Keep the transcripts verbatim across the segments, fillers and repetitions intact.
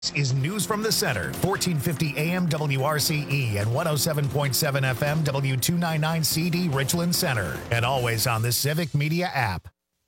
This is News from the Center, fourteen fifty A M W R C E and one oh seven point seven F M W two ninety-nine C D Richland Center, and always on the Civic Media app.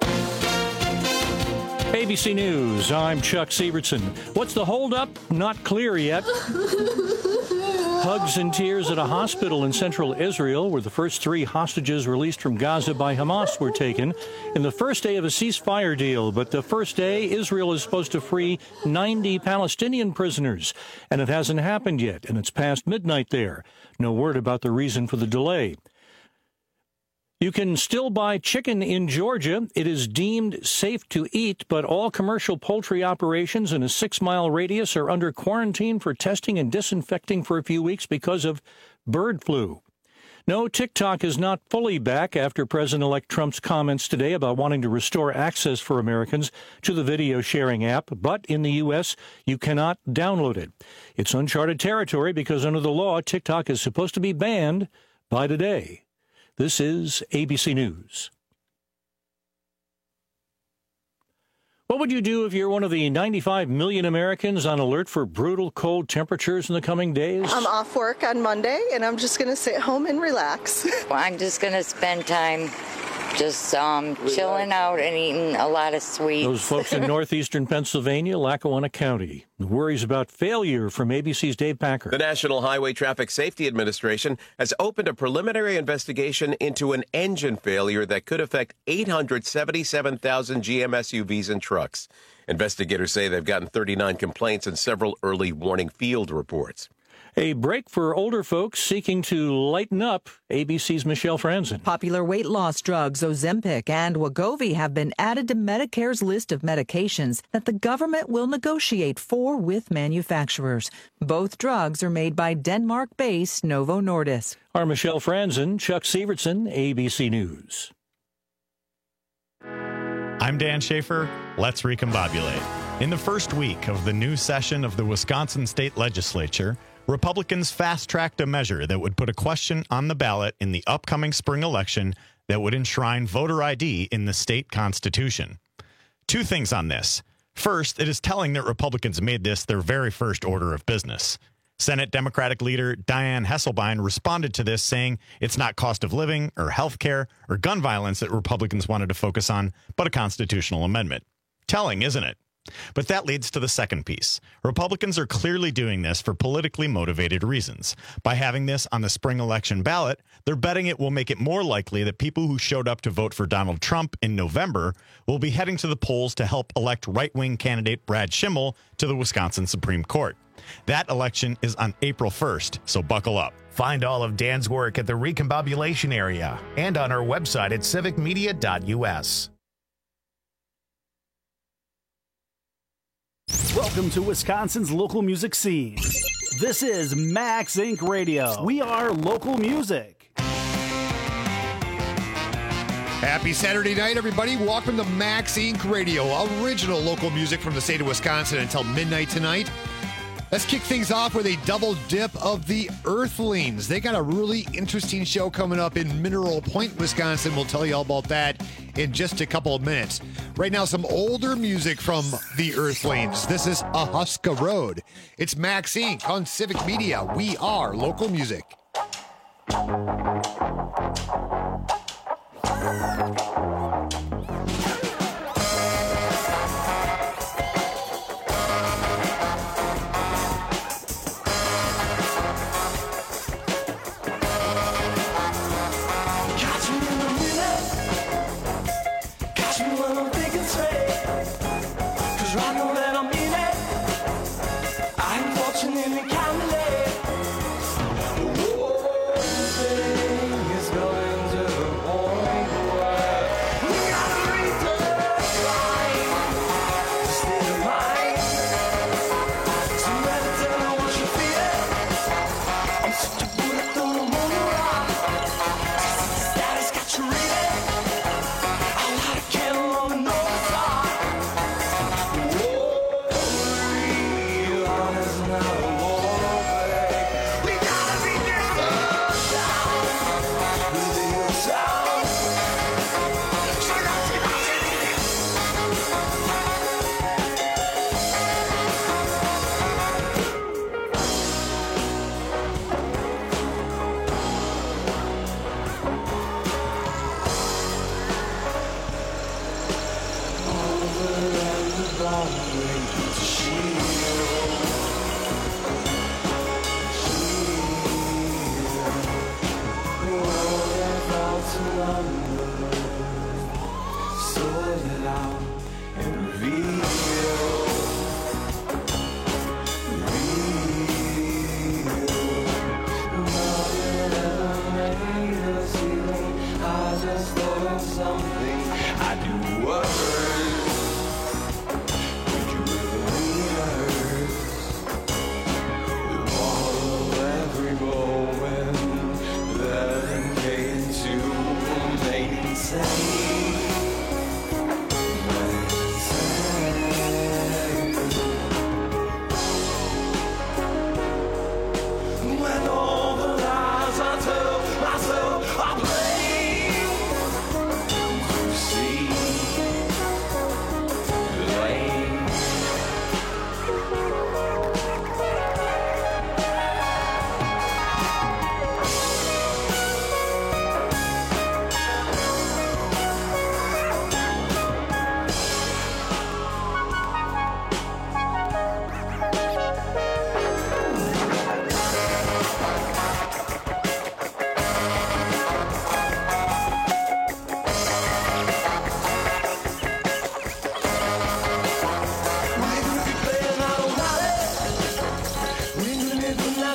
A B C News, I'm Chuck Sievertson. What's the holdup? Not clear yet. Hugs and tears at a hospital in central Israel where the first three hostages released from Gaza by Hamas were taken in the first day of a ceasefire deal. But the first day, Israel is supposed to free ninety Palestinian prisoners, and it hasn't happened yet, and it's past midnight there. No word about the reason for the delay. You can still buy chicken in Georgia. It is deemed safe to eat, but all commercial poultry operations in a six-mile radius are under quarantine for testing and disinfecting for a few weeks because of bird flu. No, TikTok is not fully back after President-elect Trump's comments today about wanting to restore access for Americans to the video sharing app, but in the U S, you cannot download it. It's uncharted territory because under the law, TikTok is supposed to be banned by today. This is A B C News. What would you do if you're one of the ninety-five million Americans on alert for brutal cold temperatures in the coming days? I'm off work on Monday, and I'm just going to sit home and relax. Well, I'm just going to spend time just um, chilling out and eating a lot of sweets. Those folks in northeastern Pennsylvania, Lackawanna County. Worries about failure from A B C's Dave Packer. The National Highway Traffic Safety Administration has opened a preliminary investigation into an engine failure that could affect eight hundred seventy-seven thousand G M S U Vs and trucks. Investigators say they've gotten thirty-nine complaints and several early warning field reports. A break for older folks seeking to lighten up. A B C's Michelle Franzen. Popular weight loss drugs Ozempic and Wegovy have been added to Medicare's list of medications that the government will negotiate for with manufacturers. Both drugs are made by Denmark-based Novo Nordisk. Our Michelle Franzen, Chuck Sievertson, A B C News. I'm Dan Schaefer. Let's recombobulate. In the first week of the new session of the Wisconsin State Legislature, Republicans fast-tracked a measure that would put a question on the ballot in the upcoming spring election that would enshrine voter I D in the state constitution. Two things on this. First, it is telling that Republicans made this their very first order of business. Senate Democratic leader Dianne Hesselbein responded to this, saying it's not cost of living or health care or gun violence that Republicans wanted to focus on, but a constitutional amendment. Telling, isn't it? But that leads to the second piece. Republicans are clearly doing this for politically motivated reasons. By having this on the spring election ballot, they're betting it will make it more likely that people who showed up to vote for Donald Trump in November will be heading to the polls to help elect right-wing candidate Brad Schimmel to the Wisconsin Supreme Court. That election is on April first, so buckle up. Find all of Dan's work at the Recombobulation area and on our website at civic media dot U S. Welcome to Wisconsin's local music scene. This is Max Incorporated. Radio. We are local music. Happy Saturday night, everybody. Welcome to Max Incorporated. Radio, original local music from the state of Wisconsin until midnight tonight. Let's kick things off with a double dip of the Earthlings. They got a really interesting show coming up in Mineral Point, Wisconsin. We'll tell you all about that in just a couple of minutes. Right now, some older music from the Earthlings. This is A Huska Road. It's Max Incorporated on Civic Media. We are local music.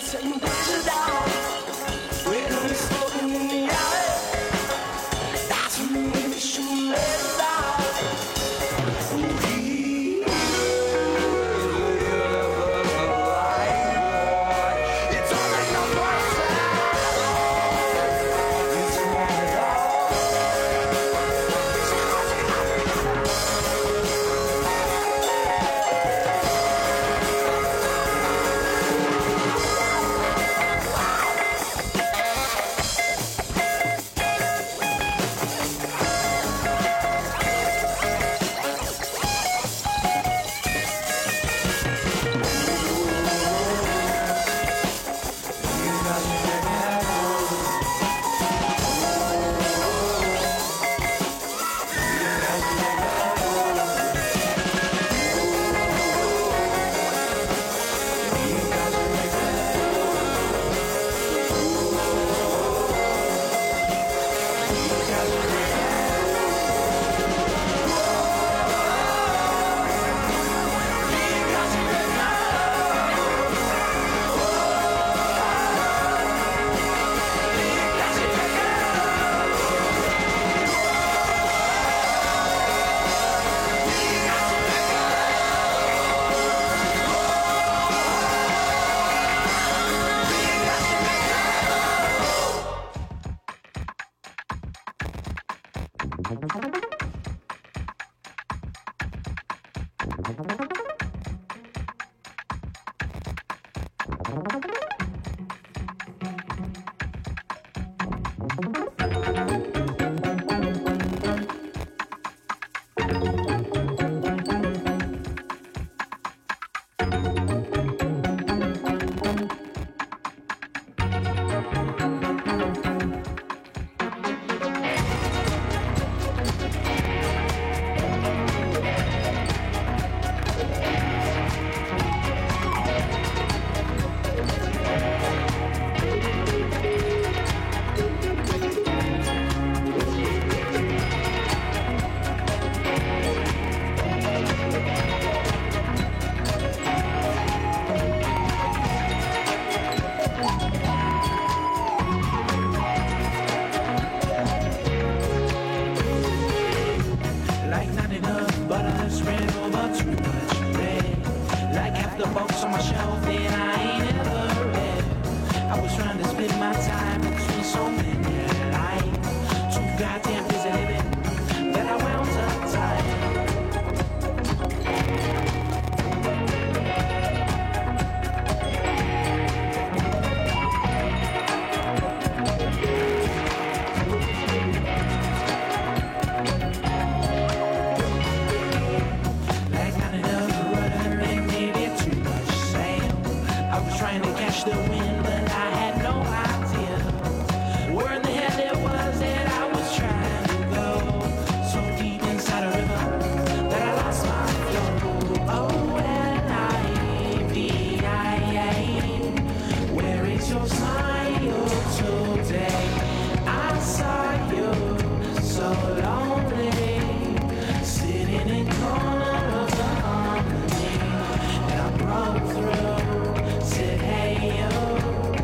Said, hey, yo.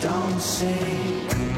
don't say.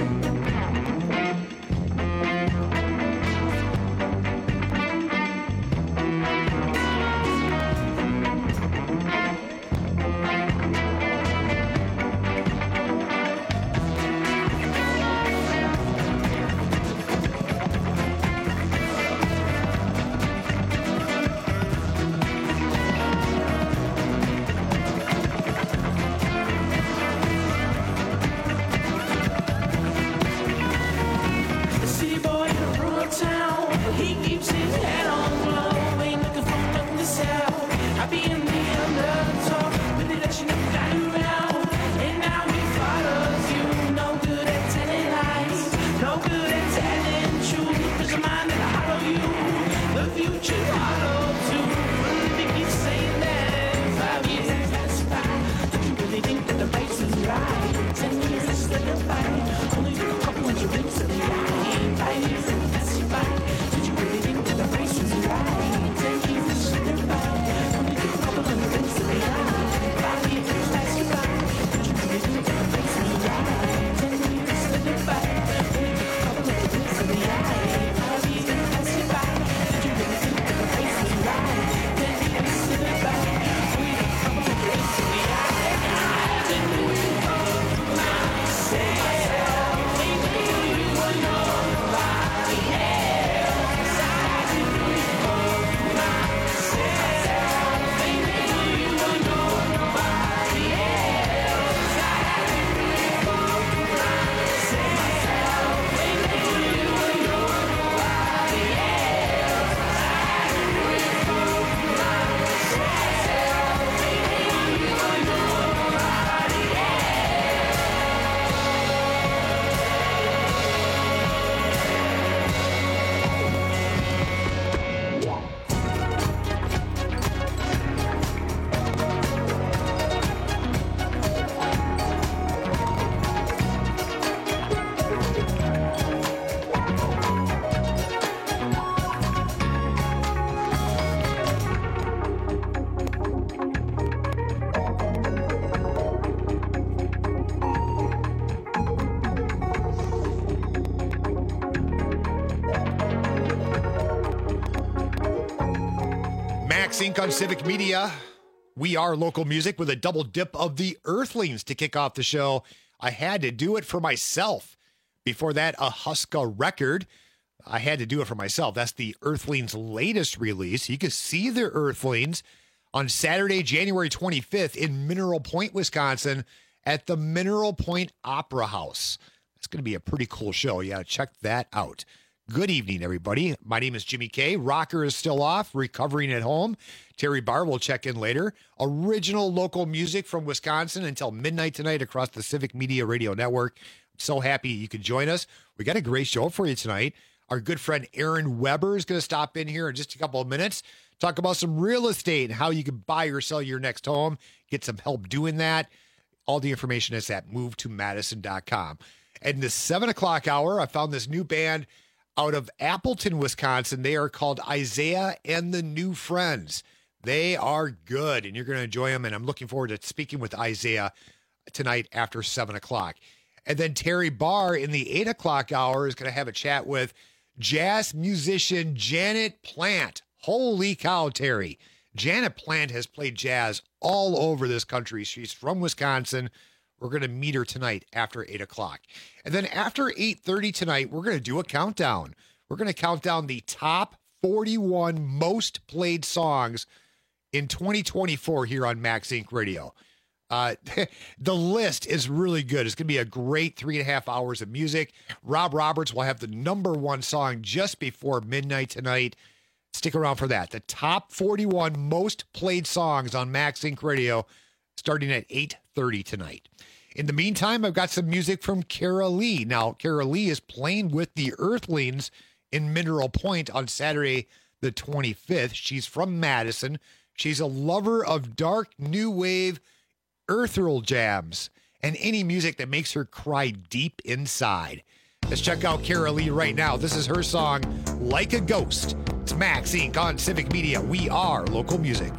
Sync on Civic Media. We are local music with a double dip of the Earthlings to kick off the show. I had to do it for myself. Before that, a Huska record. I had to do it for myself. That's the Earthlings' latest release. You can see the Earthlings on Saturday, January twenty-fifth in Mineral Point, Wisconsin at the Mineral Point Opera House. That's going to be a pretty cool show. You got to check that out. Good evening, everybody. My name is Jimmy K. Rocker is still off, recovering at home. Terry Barr will check in later. Original local music from Wisconsin until midnight tonight across the Civic Media Radio Network. I'm so happy you could join us. We got a great show for you tonight. Our good friend Aaron Weber is going to stop in here in just a couple of minutes, talk about some real estate and how you can buy or sell your next home, get some help doing that. All the information is at move to madison dot com. And the seven o'clock hour, I found this new band out of Appleton, Wisconsin. They are called Isaiah and the New Friends. They are good, and you're going to enjoy them, and I'm looking forward to speaking with Isaiah tonight after seven o'clock. And then Terry Barr in the eight o'clock hour is going to have a chat with jazz musician Janet Plant. Holy cow, Terry. Janet Plant has played jazz all over this country. She's from Wisconsin. We're going to meet her tonight after eight o'clock. And then after eight thirty tonight, we're going to do a countdown. We're going to count down the top forty-one most played songs in twenty twenty-four here on Max Inc Radio. Uh, the list is really good. It's going to be a great three and a half hours of music. Rob Roberts will have the number one song just before midnight tonight. Stick around for that. The top forty-one most played songs on Max Inc Radio starting at eight thirty tonight. In the meantime, I've got some music from Kara Lee. Now, Kara Lee is playing with the Earthlings in Mineral Point on Saturday the twenty-fifth. She's from Madison. She's a lover of dark new wave earthral jams and any music that makes her cry deep inside. Let's check out Kara Lee right now. This is her song, Like a Ghost. It's Max Incorporated on Civic Media. We are local music.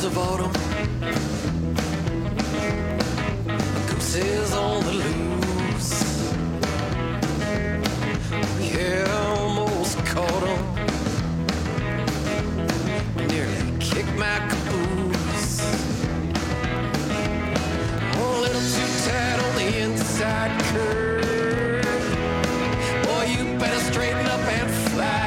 flowers of autumn, gooses on the loose. Yeah, I almost caught 'em, nearly kicked my caboose. Oh, a little too tight on the inside curve. Boy, you better straighten up and fly.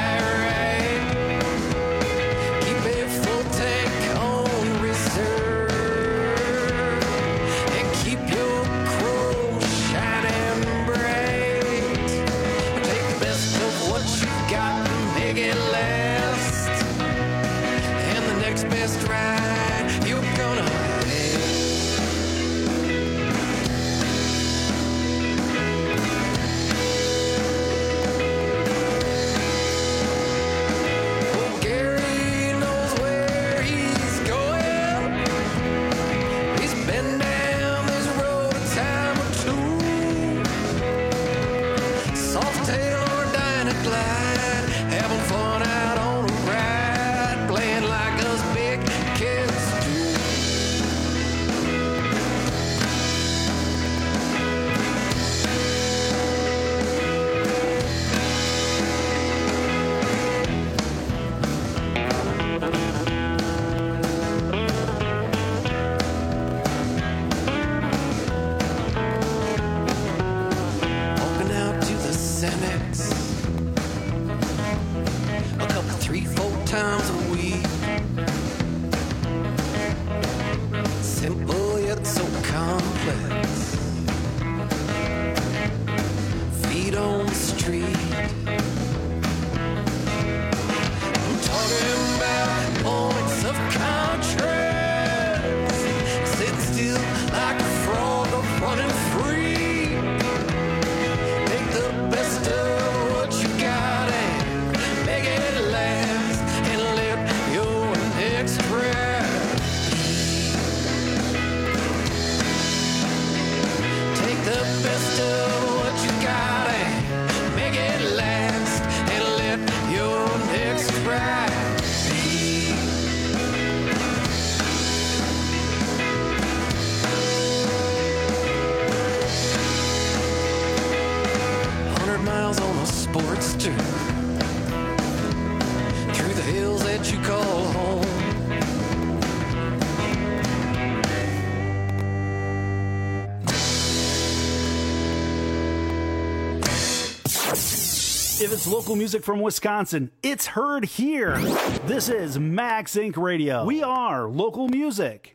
If it's local music from Wisconsin, it's heard here. This is Max Inc Radio. We are local music.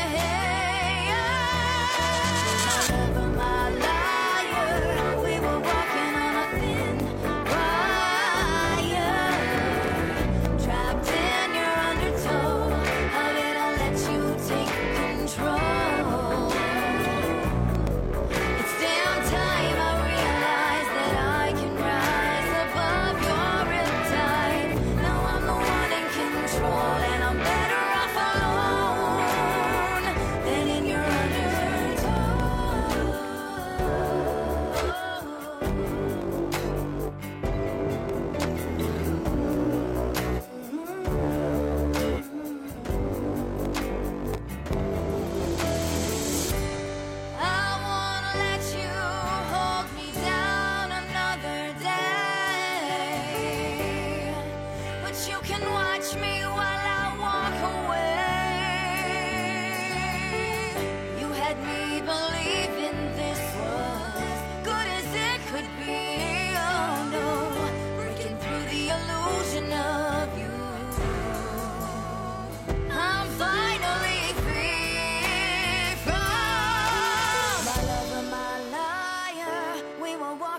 We were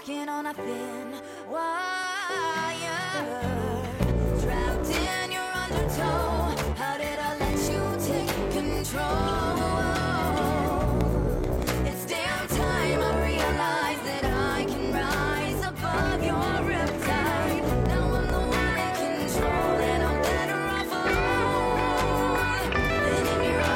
walking on a thin wire, trapped in your undertow. How did I let you take control? It's damn time I realize that I can rise above your riptide. Now I'm the one in control, and I'm better off alone than in your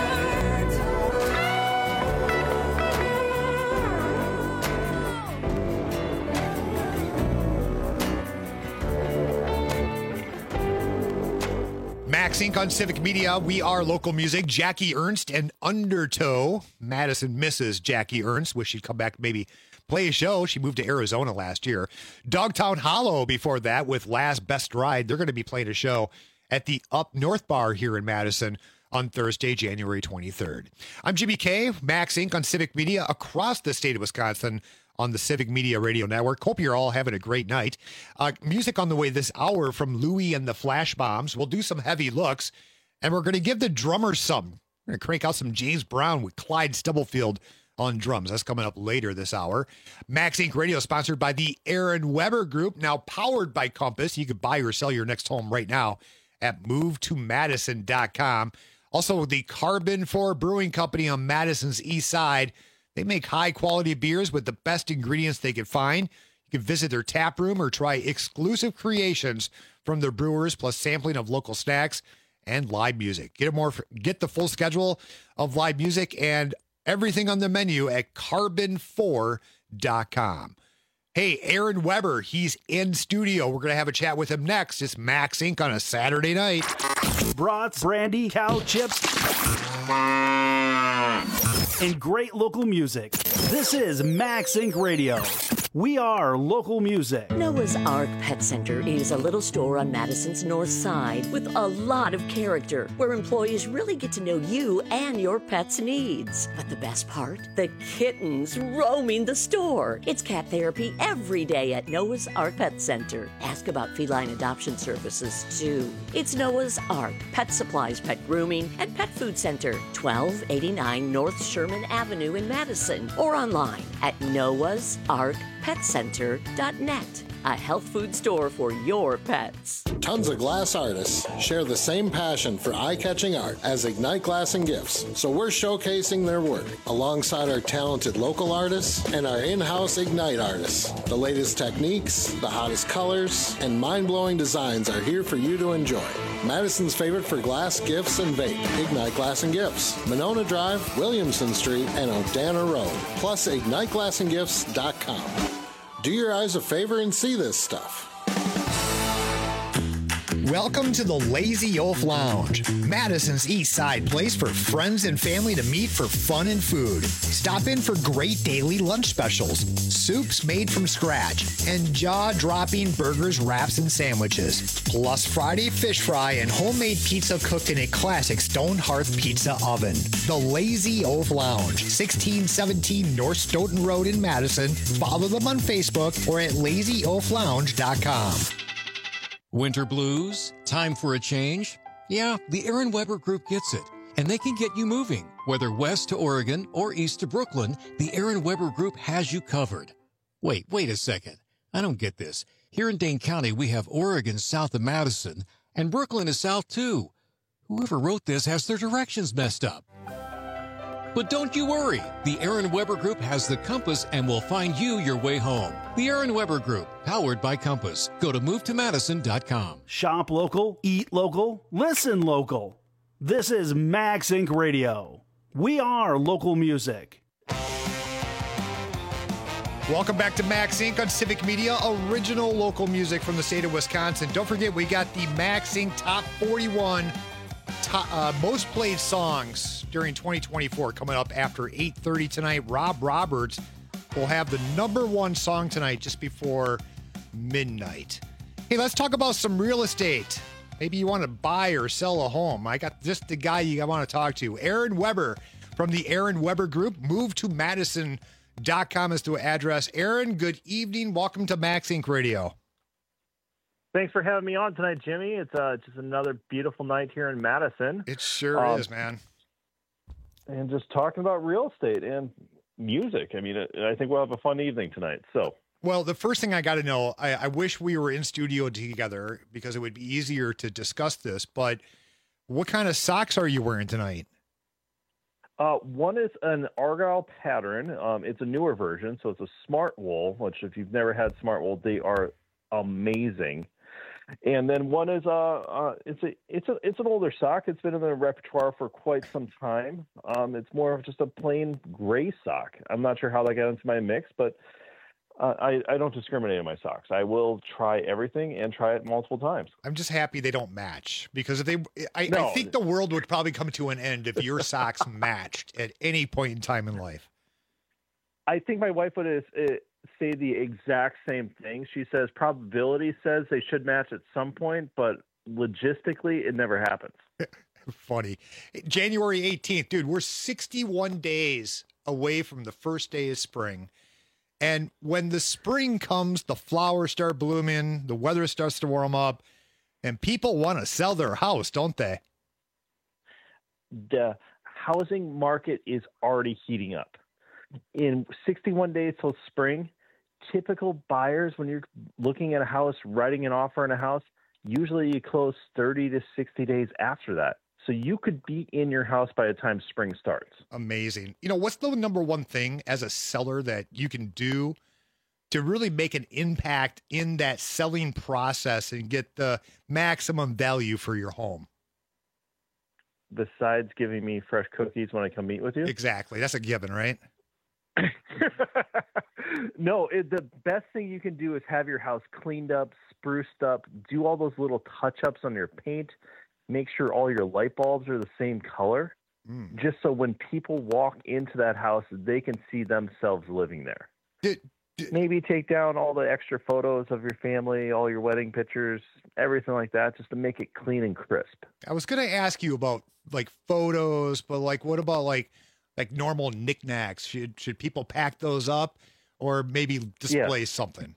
Max Inc on Civic Media. We are local music. Jackie Ernst and Undertow. Madison misses Jackie Ernst. Wish she'd come back, maybe play a show. She moved to Arizona last year. Dogtown Hollow before that with Last Best Ride. They're going to be playing a show at the Up North Bar here in Madison on Thursday, January twenty-third. I'm Jimmy K, Max Inc on Civic Media across the state of Wisconsin on the Civic Media Radio Network. Hope you're all having a great night. Uh, music on the way this hour from Louie and the Flash Bombs. We'll do some heavy looks, and we're going to give the drummers some. We're going to crank out some James Brown with Clyde Stubblefield on drums. That's coming up later this hour. Max Inc Radio sponsored by the Aaron Weber Group, now powered by Compass. You can buy or sell your next home right now at move to madison dot com. Also, the Carbon four Brewing Company on Madison's east side. They make high-quality beers with the best ingredients they can find. You can visit their tap room or try exclusive creations from their brewers, plus sampling of local snacks and live music. Get a more, get the full schedule of live music and everything on the menu at carbon four dot com. Hey, Aaron Weber, he's in studio. We're going to have a chat with him next. It's Max Inc on a Saturday night. Brats, brandy, cow chips, and great local music. This is Max Inc Radio. We are local music. Noah's Ark Pet Center is a little store on Madison's north side with a lot of character, where employees really get to know you and your pet's needs. But the best part? The kittens roaming the store. It's cat therapy every day at Noah's Ark Pet Center. Ask about feline adoption services, too. It's Noah's Ark Pet Supplies, Pet Grooming, and Pet Food Center, twelve eighty-nine North Sherman Avenue in Madison, or online at noahs ark pet center dot net. A health food store for your pets. Tons of glass artists share the same passion for eye-catching art as Ignite Glass and Gifts, so we're showcasing their work alongside our talented local artists and our in-house Ignite artists. The latest techniques, the hottest colors, and mind-blowing designs are here for you to enjoy. Madison's favorite for glass, gifts, and vape, Ignite Glass and Gifts, Monona Drive, Williamson Street, and Odana Road, plus ignite glass and gifts dot com. Do your eyes a favor and see this stuff. Welcome to the Lazy Oaf Lounge, Madison's east side place for friends and family to meet for fun and food. Stop in for great daily lunch specials, soups made from scratch, and jaw-dropping burgers, wraps, and sandwiches. Plus Friday fish fry and homemade pizza cooked in a classic stone hearth pizza oven. The Lazy Oaf Lounge, sixteen seventeen North Stoughton Road in Madison. Follow them on Facebook or at lazy oaf lounge dot com. Winter blues? Time for a change? Yeah, the Aaron Weber Group gets it, and they can get you moving. Whether west to Oregon or east to Brooklyn, the Aaron Weber Group has you covered. Wait, wait a second. I don't get this. Here in Dane County, we have Oregon south of Madison, and Brooklyn is south too. Whoever wrote this has their directions messed up. But don't you worry. The Aaron Weber Group has the compass and will find you your way home. The Aaron Weber Group, powered by Compass. Go to move to madison dot com. Shop local, eat local, listen local. This is Max Inc Radio. We are local music. Welcome back to Max Inc on Civic Media, original local music from the state of Wisconsin. Don't forget, we got the Max Inc Top forty-one top, uh, most played songs during twenty twenty-four coming up after eight thirty tonight. Rob Roberts will have the number one song tonight just before midnight. Hey, let's talk about some real estate. Maybe you want to buy or sell a home. I got just the guy you want to talk to. Aaron Weber from the Aaron Weber Group. move to madison dot com is the address. Aaron, good evening. Welcome to Max Inc Radio. Thanks for having me on tonight, Jimmy. It's uh, just another beautiful night here in Madison. It sure um, is, man. And just talking about real estate and music. I mean, I think we'll have a fun evening tonight. So Well, the first thing I got to know, I, I wish we were in studio together because it would be easier to discuss this, but what kind of socks are you wearing tonight? Uh, one is an Argyle pattern. Um, it's a newer version, so it's a smart wool, which if you've never had smart wool, they are amazing. And then one is uh, uh it's a it's a it's an older sock. It's been in the repertoire for quite some time. Um, it's more of just a plain gray sock. I'm not sure how that got into my mix, but uh, I I don't discriminate in my socks. I will try everything and try it multiple times. I'm just happy they don't match because if they, I, No. I think the world would probably come to an end if your socks matched at any point in time in life. I think my wife would uh, say the exact same thing. She says probability says they should match at some point, but logistically, it never happens. Funny. January eighteenth, dude, we're sixty-one days away from the first day of spring. And when the spring comes, the flowers start blooming, the weather starts to warm up, and people want to sell their house, don't they? The housing market is already heating up. In sixty-one days till spring, typical buyers, when you're looking at a house, writing an offer on a house, usually you close thirty to sixty days after that. So you could be in your house by the time spring starts. Amazing. You know, what's the number one thing as a seller that you can do to really make an impact in that selling process and get the maximum value for your home? Besides giving me fresh cookies when I come meet with you? Exactly. That's a given, right? No, it, the best thing you can do is have your house cleaned up, spruced up, do all those little touch-ups on your paint, make sure all your light bulbs are the same color, mm. just so when people walk into that house, they can see themselves living there. Did, did, Maybe take down all the extra photos of your family, all your wedding pictures, everything like that, just to make it clean and crisp. I was going to ask you about like photos, but like, what about like, like normal knickknacks? Should, should people pack those up or maybe display Yeah. something?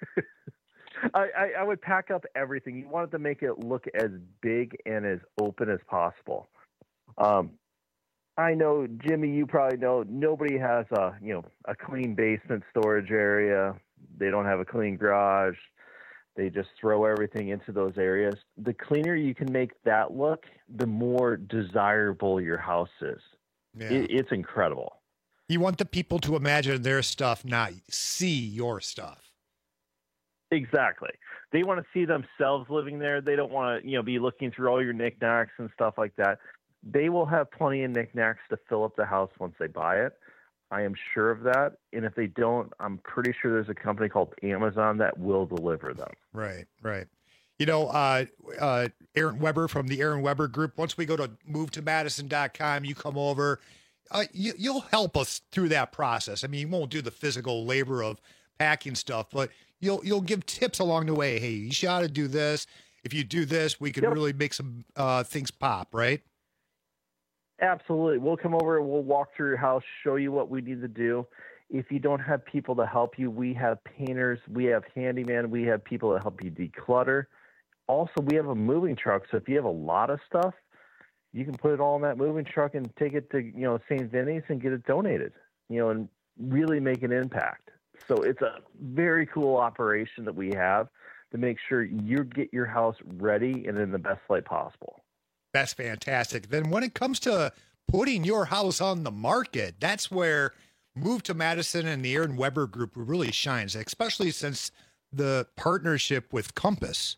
I, I, I would pack up everything. You want it to make it look as big and as open as possible. Um, I know, Jimmy, you probably know nobody has a you know a clean basement storage area. They don't have a clean garage. They just throw everything into those areas. The cleaner you can make that look, the more desirable your house is. Yeah. It, it's incredible. You want the people to imagine their stuff, not see your stuff. Exactly. They want to see themselves living there. They don't want to, you know, be looking through all your knickknacks and stuff like that. They will have plenty of knickknacks to fill up the house once they buy it. I am sure of that. And if they don't, I'm pretty sure there's a company called Amazon that will deliver them. Right, right. You know, uh, uh, Aaron Weber from the Aaron Weber Group, once we go to move to madison dot com, you come over, uh, you, you'll help us through that process. I mean, you won't do the physical labor of packing stuff, but you'll you'll give tips along the way. Hey, you should to do this. If you do this, we can Yep. really make some uh, things pop, right? Absolutely. We'll come over and we'll walk through your house, show you what we need to do. If you don't have people to help you, we have painters, we have handyman, we have people that help you declutter. Also, we have a moving truck. So if you have a lot of stuff, you can put it all in that moving truck and take it to, you know, Saint Vinny's and get it donated, you know, and really make an impact. So it's a very cool operation that we have to make sure you get your house ready and in the best light possible. That's fantastic. Then when it comes to putting your house on the market, that's where Move to Madison and the Aaron Weber Group really shines, especially since the partnership with Compass.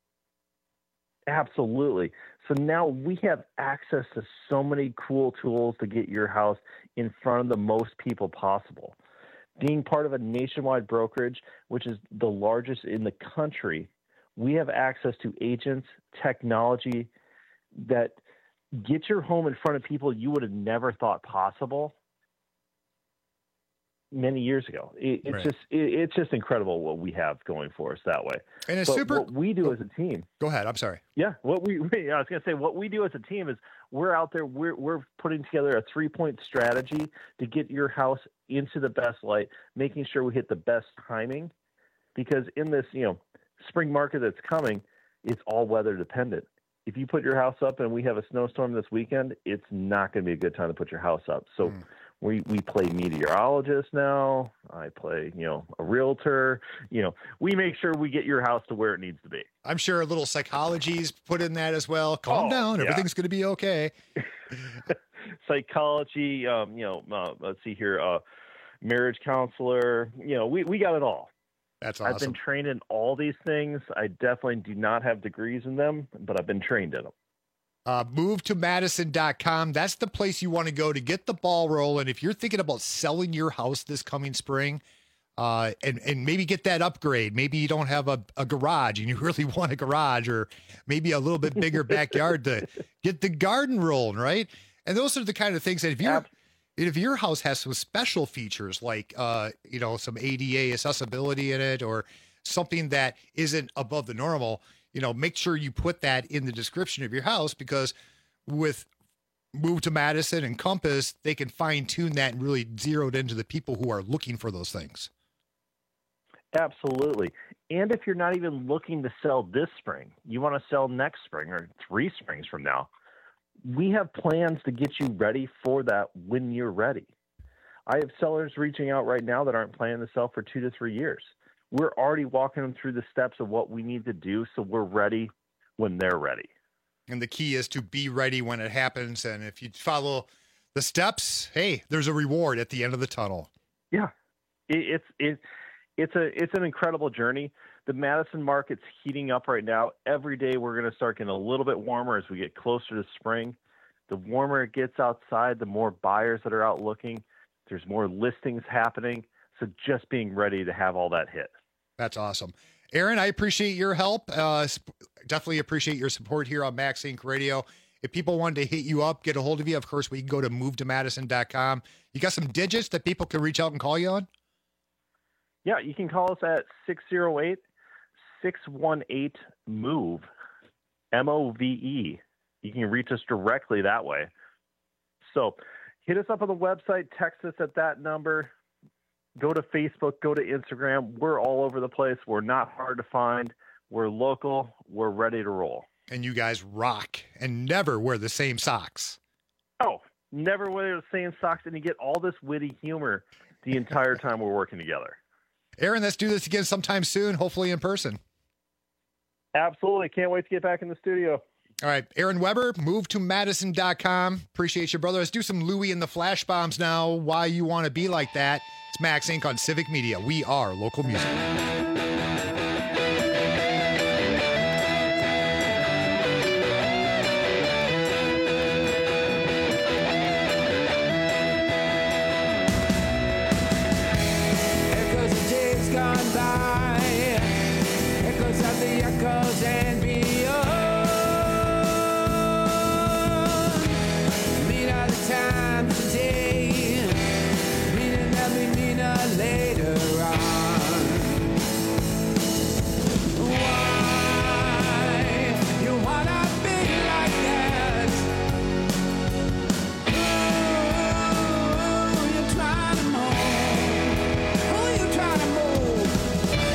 Absolutely. So now we have access to so many cool tools to get your house in front of the most people possible. Being part of a nationwide brokerage, which is the largest in the country, we have access to agents, technology that get your home in front of people you would have never thought possible many years ago. It, it's Right. just it, it's just incredible what we have going for us that way. And it's But super. what we do as a team. Go ahead. I'm sorry. Yeah, what we, we I was going to say what we do as a team is we're out there we're we're putting together a three-point strategy to get your house into the best light, making sure we hit the best timing, because in this, you know, spring market that's coming, it's all weather dependent. If you put your house up and we have a snowstorm this weekend, it's not going to be a good time to put your house up. So Mm. We we play meteorologist now. I play, you know, a realtor. You know, we make sure we get your house to where it needs to be. I'm sure a little psychology's put in that as well. Calm Oh, down. yeah. Everything's going to be okay. Psychology, um, you know, uh, let's see here, uh, marriage counselor. You know, we, we got it all. That's I've awesome. been trained in all these things. I definitely do not have degrees in them, but I've been trained in them. Uh, move to madison dot com. That's the place you want to go to get the ball rolling. If you're thinking about selling your house this coming spring, uh, and, and maybe get that upgrade, maybe you don't have a, a garage and you really want a garage, or maybe a little bit bigger backyard to get the garden rolling, right? And those are the kind of things that if you're, if your house has some special features like, uh, you know, some A D A accessibility in it, or something that isn't above the normal, you know, make sure you put that in the description of your house, because with Move to Madison and Compass, they can fine tune that and really zero it into the people who are looking for those things. Absolutely. And if you're not even looking to sell this spring, you want to sell next spring or three springs from now, we have plans to get you ready for that when you're ready. I have sellers reaching out right now that aren't planning to sell for two to three years. We're already walking them through the steps of what we need to do, so we're ready when they're ready. And the key is to be ready when it happens. And if you follow the steps, hey, there's a reward at the end of the tunnel. Yeah, it, it's it, it's a it's an incredible journey. The Madison market's heating up right now. Every day we're going to start getting a little bit warmer as we get closer to spring. The warmer it gets outside, the more buyers that are out looking. There's more listings happening. So just being ready to have all that hit. That's awesome. Aaron, I appreciate your help. Uh, sp- definitely appreciate your support here on Max Inc Radio. If people wanted to hit you up, get a hold of you, of course, we can go to move to madison dot com. You got some digits that people can reach out and call you on? Yeah, you can call us at six oh eight, six one eight, MOVE, M O V E. You can reach us directly that way. So hit us up on the website, text us at that number. Go to Facebook, go to Instagram. We're all over the place. We're not hard to find. We're local. We're ready to roll. And you guys rock and never wear the same socks. Oh, never wear the same socks, and you get all this witty humor the entire time we're working together. Aaron, let's do this again sometime soon, hopefully in person. Absolutely. Can't wait to get back in the studio. All right, Aaron Weber, move to madison dot com. Appreciate you, brother. Let's do some Louie and the Flash Bombs now. Why you want to be like that. It's Max Incorporated on Civic Media. We are local music. Echoes of days gone by, echoes of the echoes and beyond. Mean are the times today, meaning they'll be meaner later on. Why you wanna be like that? Ooh, you're trying to move. Who you trying to move?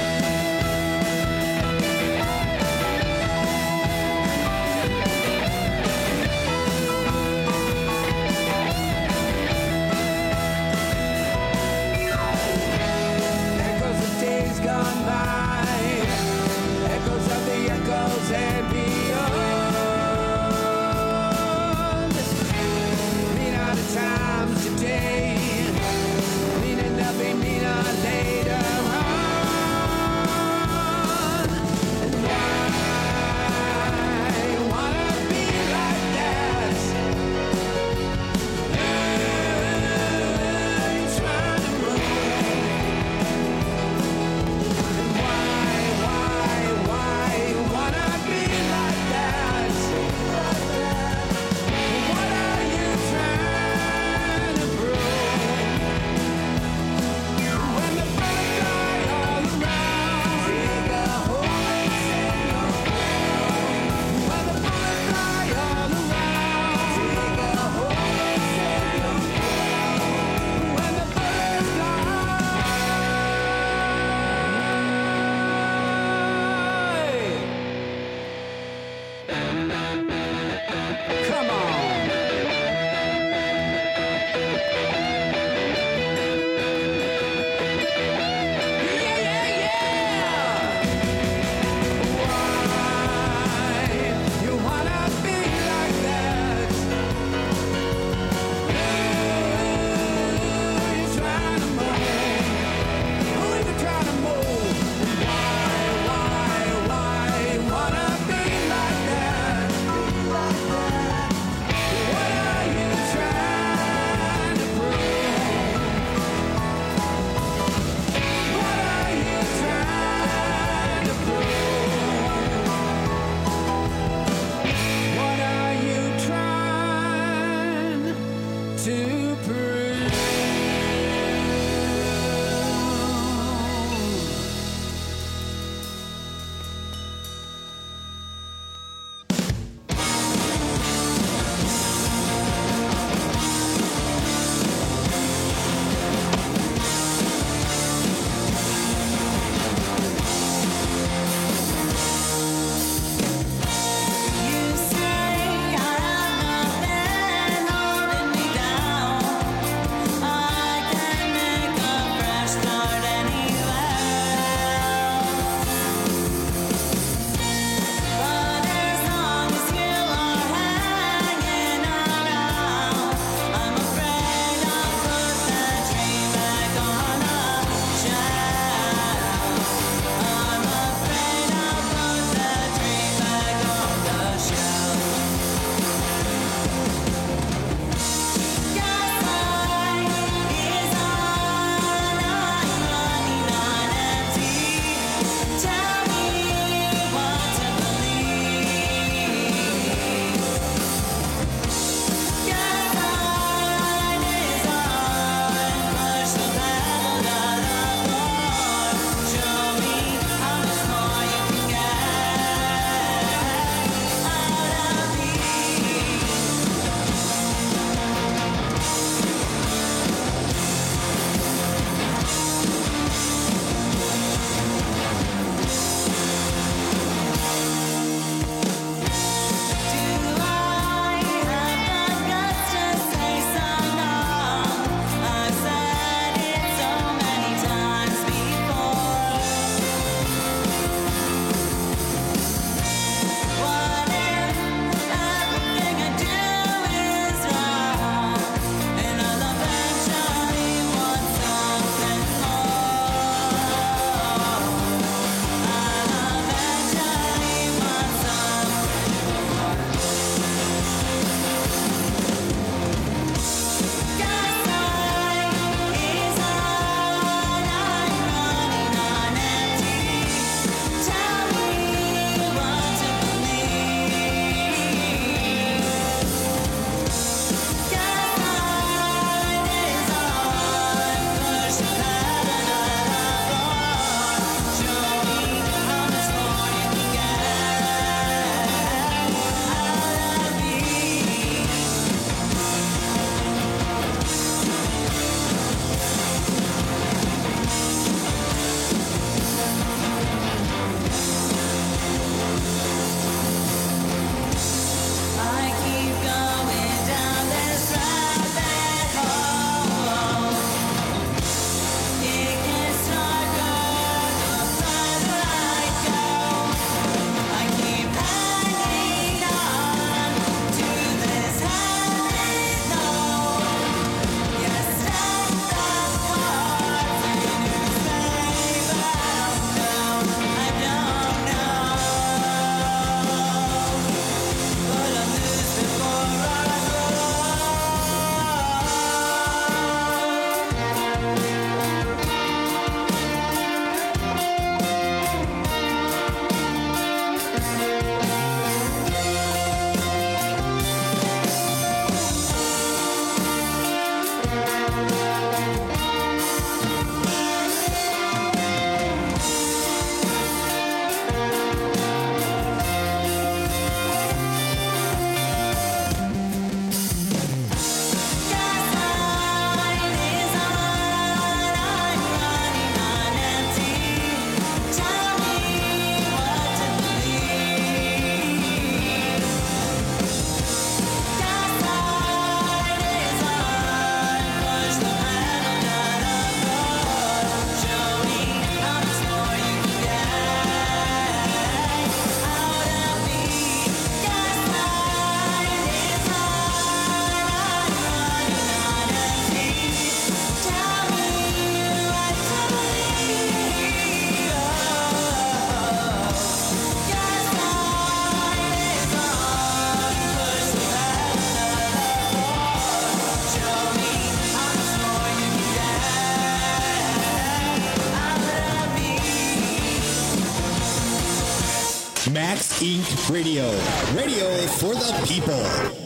Max Incorporated. Radio. Radio for the people.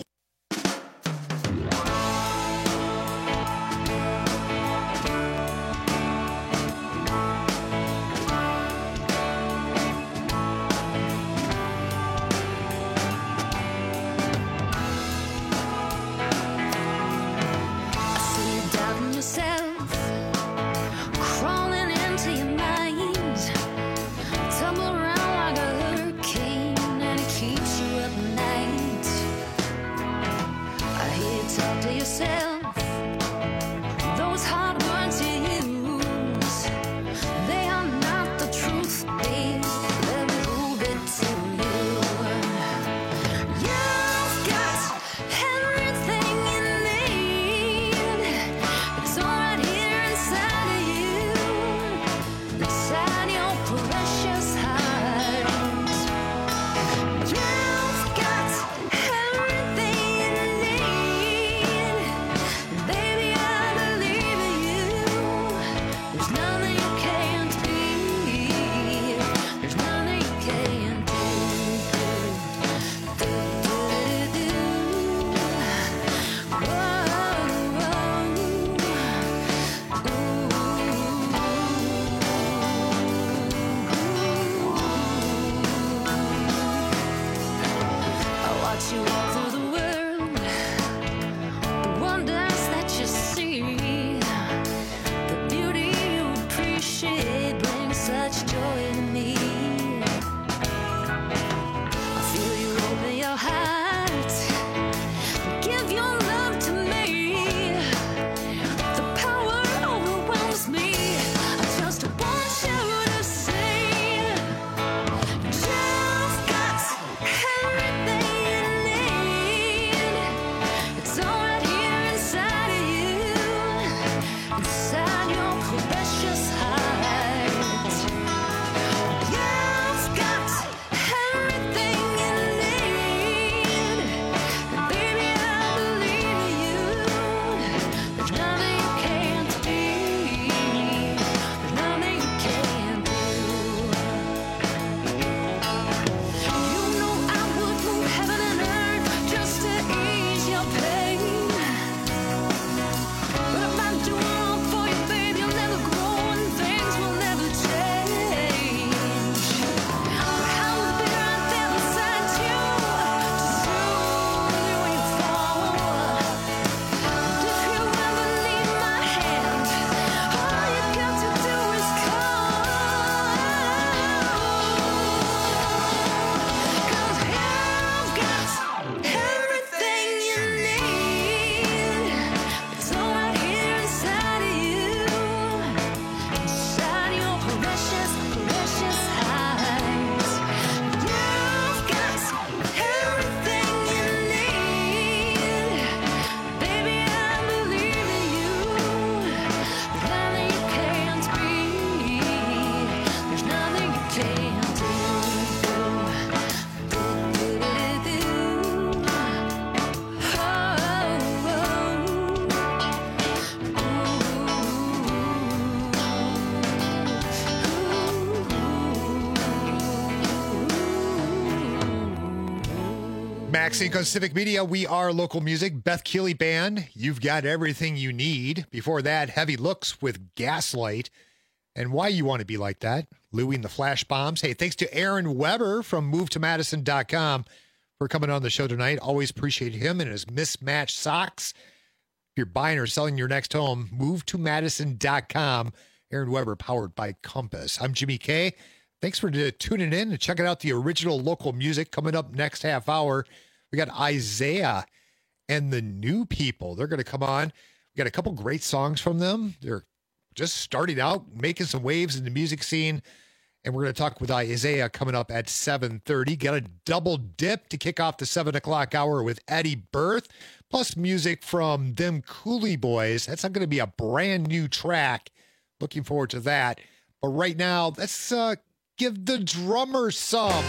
Max Inc on Civic Media. We are local music. Beth Keeley Band. You've got everything you need. Before that, Heavy Looks with Gaslight. And Why You Want to Be Like That. Louie and the Flash Bombs. Hey, thanks to Aaron Weber from move to madison dot com for coming on the show tonight. Always appreciate him and his mismatched socks. If you're buying or selling your next home, move to madison dot com. Aaron Weber, powered by Compass. I'm Jimmy K. Thanks for uh, tuning in and checking out the original local music. Coming up next half hour, we got Isaiah and the New People. They're going to come on. We got a couple great songs from them. They're just starting out, making some waves in the music scene. And we're going to talk with Isaiah coming up at seven thirty. Got a double dip to kick off the seven o'clock hour with Eddie Berth, plus music from them Cooley Boys. That's not going to be a brand new track. Looking forward to that. But right now, let's uh, give the drummer some.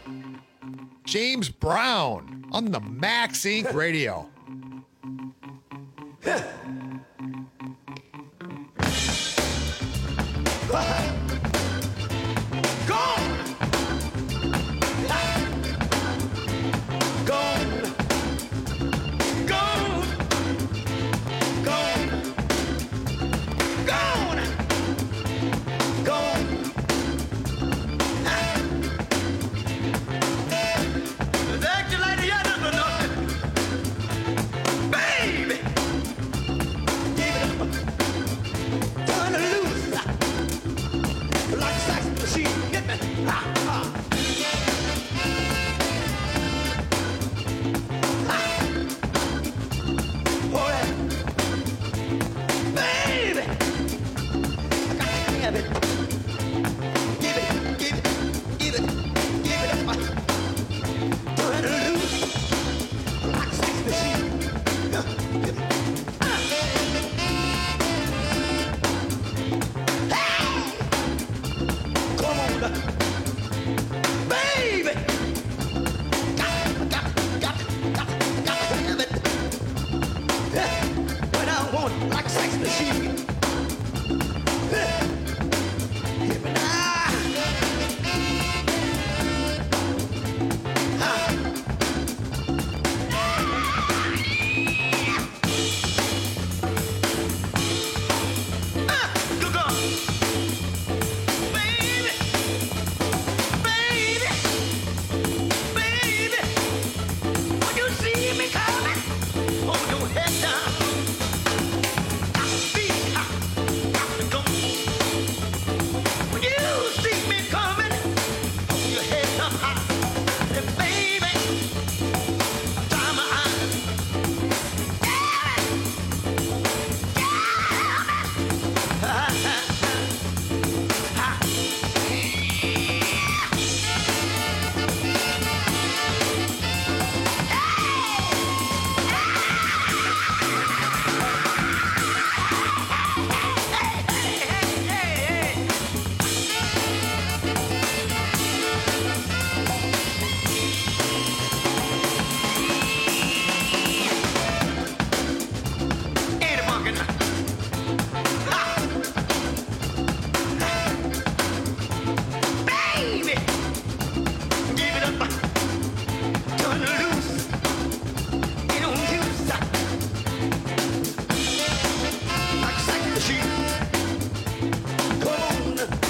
James Brown on the Max Incorporated Radio. Go! machine. Hit me. Ha, ha. Ha. Oh, yeah. Baby, I got to have it. Give it, give it, give it, give it up. Turn it loose like a sex machine. Yeah, give it. Come on, baby. Got, got, got, got, got to have it. Yeah. When I want it, like a sex machine. Yeah. Hear me now. Ah. Ah, good girl. Baby, baby, baby, when you see me coming, hold your head down. Got to be hot, got to go. When you see me coming, hold your head up high. And baby, dry my eyes. Yeah, yeah, ha, ha, ha. Ain't a monkey now. Ha! Baby, give it up. Turn it loose. It don't use like a sex machine. Come on,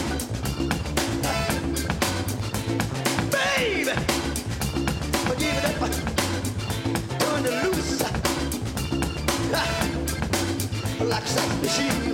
baby, give it up. Turn it loose like a sex machine.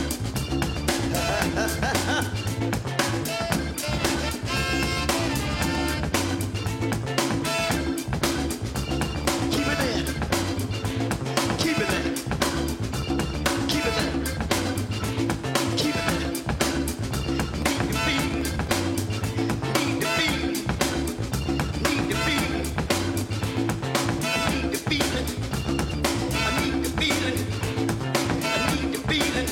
Keep it there. Keep it there. Keep it there. Keep it there. Need the beat. Need the beat. Need the beat. Need the feeling. I need the feeling. I need the feeling.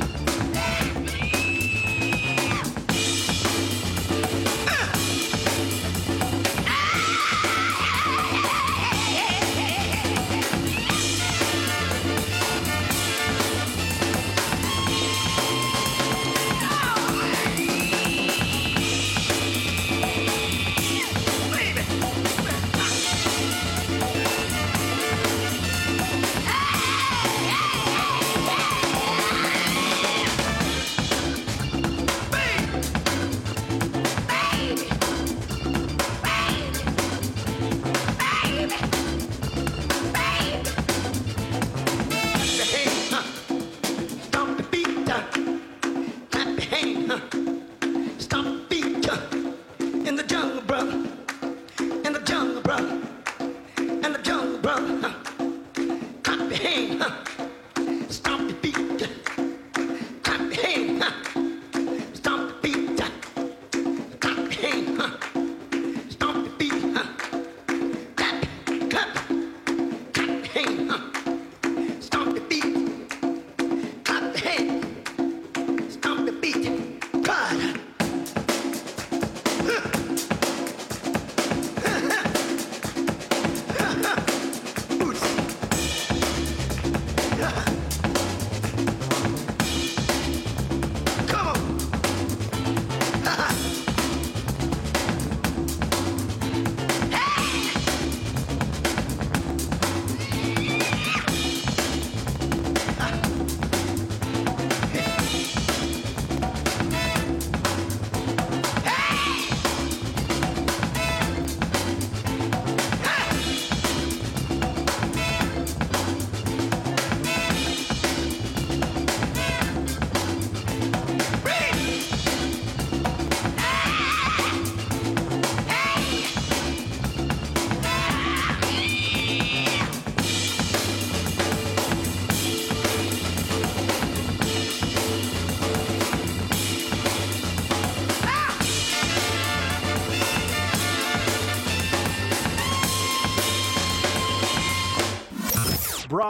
In the jungle, brother. In the jungle, brother. In the jungle, brother. Huh. Clap your hand, huh. Stomp your feet. Clap your hand, huh. Stomp your feet. Clap your hand, huh. Stomp your feet, huh. Clap, clap. Clap your hand, huh. Stomp your feet. Clap your hand. Stomp your feet. God.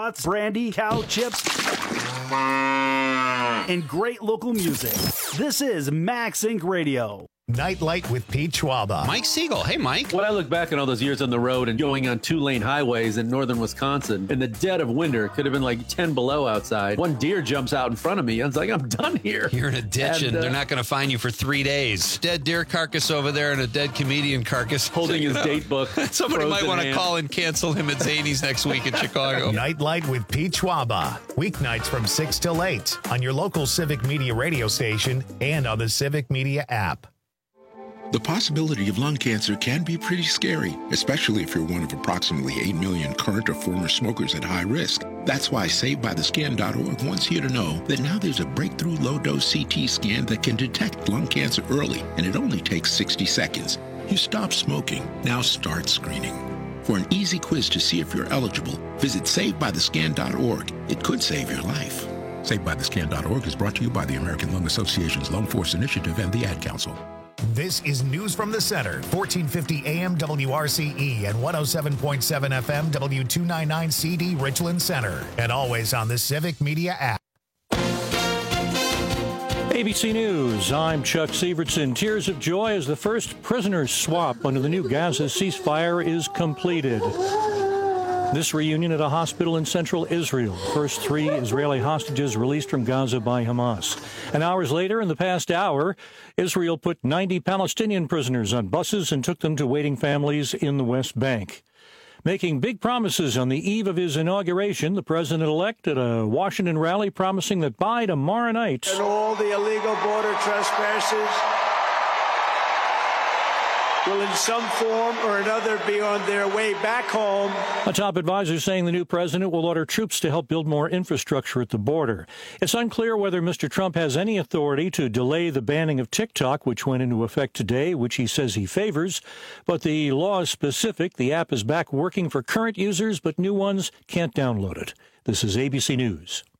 nuts, brandy, cow chips, and great local music. This is Max Inc Radio. Nightlight with Pete Schwaba. Mike Siegel. Hey, Mike. When I look back on all those years on the road and going on two-lane highways in northern Wisconsin, in the dead of winter, it could have been like ten below outside. One deer jumps out in front of me. I was like, I'm done here. You're in a ditch, and, And, uh, they're not going to find you for three days. Dead deer carcass over there and a dead comedian carcass. Holding his date book. Somebody might frozen want to hand. call and cancel him at Zany's next week in Chicago. Nightlight with Pete Schwaba. Weeknights from six till eight on your local Civic Media radio station and on the Civic Media app. The possibility of lung cancer can be pretty scary, especially if you're one of approximately eight million current or former smokers at high risk. That's why Saved By The Scan dot org wants you to know that now there's a breakthrough low-dose C T scan that can detect lung cancer early, and it only takes sixty seconds. You stop smoking, now start screening. For an easy quiz to see if you're eligible, visit Saved By The Scan dot org. It could save your life. Saved By The Scan dot org is brought to you by the American Lung Association's Lung Force Initiative and the Ad Council. This is News from the Center, fourteen fifty A M W R C E and one oh seven point seven F M W two ninety-nine C D Richland Center, and always on the Civic Media app. A B C News, I'm Chuck Sievertson. Tears of joy as the first prisoner swap under the new Gaza ceasefire is completed. This reunion at a hospital in central Israel. First three Israeli hostages released from Gaza by Hamas. And hours later, in the past hour, Israel put ninety Palestinian prisoners on buses and took them to waiting families in the West Bank. Making big promises on the eve of his inauguration, the president-elect at a Washington rally promising that by tomorrow night... And all the illegal border trespassers will in some form or another be on their way back home. A top advisor saying the new president will order troops to help build more infrastructure at the border. It's unclear whether Mister Trump has any authority to delay the banning of TikTok, which went into effect today, which he says he favors. But the law is specific. The app is back working for current users, but new ones can't download it. This is A B C News.